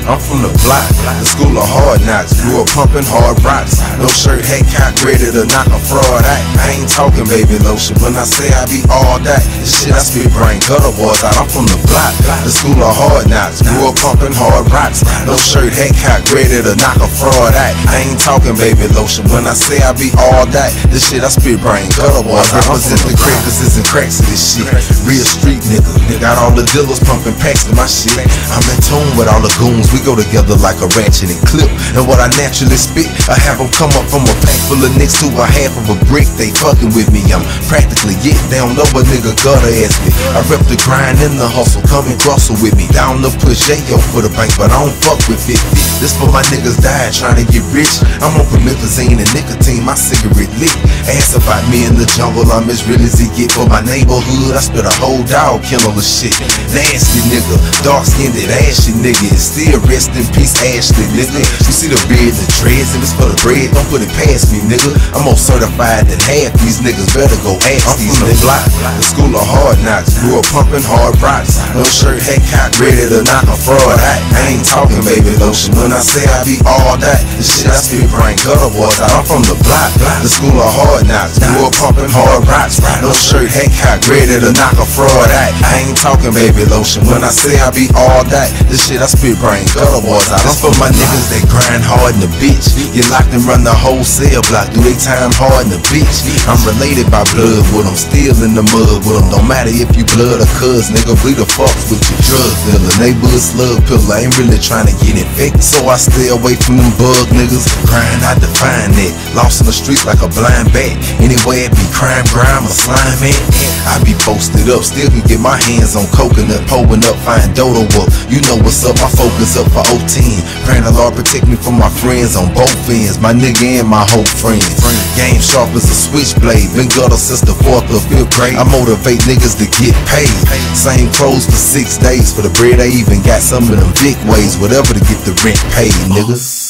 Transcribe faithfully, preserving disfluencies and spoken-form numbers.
I'm from the block, the school of hard knocks. Grew up pumping hard rocks. No shirt, hat, cock, ready to knock a fraud out. I ain't talking baby lotion when I say I be all that. This shit I spit brain gutter boys out. I'm from the block, the school of hard knocks. Grew up pumping hard rocks. No shirt, hat, cock, ready to knock a fraud out. I ain't talking baby lotion when I say I be all that. This shit I spit brain gutter boys out. I represent the crackers and cracks of this shit. Real street nigga, got all the dealers pumping packs to my shit. I'm in tune with all the goons. We go together like a ratchet and clip. And what I naturally spit, I have them come up from a pack full of nicks to a half of a brick. They fucking with me, I'm practically it. They don't know a nigga gotta ask me. I rep the grind and the hustle, come and crostle with me. Down to push Ayo for the bank, but I don't fuck with fifty. This for my niggas died trying to get rich. I'm on promethazine and nicotine, my cigarette lit. Ask about me in the jungle, I'm as real as it get. For my neighborhood, I spit a whole dog kennel of shit. Nasty nigga, dark skinned ashy nigga, and still rest in peace Ashley nigga. You see the beard, the dreads, and it's for the bread, don't put it past me nigga. I'm more certified than half these niggas, better go ask I'm these from the block, the school of hard knocks. Grew up pumping hard rocks. No shirt, hat, cock, ready to knock a fraud out. I ain't talking baby lotion when I say I be all that. This shit I spit brain gutter boys out. I'm from the block, the school of hard knocks. Grew up pumping hard rocks. No shirt, hat, cock, ready to knock a fraud out. I ain't talking baby lotion when I say I be all that. This shit I spit brain gutter boys out. I'm for my niggas that grind hard in the bitch. Get locked and run the whole cell block. Do they time hard in the bitch? I'm related by blood with them, still in the mud with them. Don't matter if you blood or cuz, nigga, we the fucks with your drug dealer. Neighborhood slug pillar, ain't really trying to get infected, so I stay away from them bug niggas. Grind, I define it. Lost in the streets like a blind bat. Anyway, it be crime, grime, or slime, man. I be posted up, still can get my hands on coconut, pulling up, find dodo up. You know what's up, my focus up for O ten. Praying the Lord protect me from my friends on both ends, my nigga and my whole friends. Game sharp as a switchblade, been gutter since the fourth or fifth grade. I motivate niggas to get paid. Same clothes for six days for the bread. I even got some of them big ways, whatever to get the rent paid, niggas.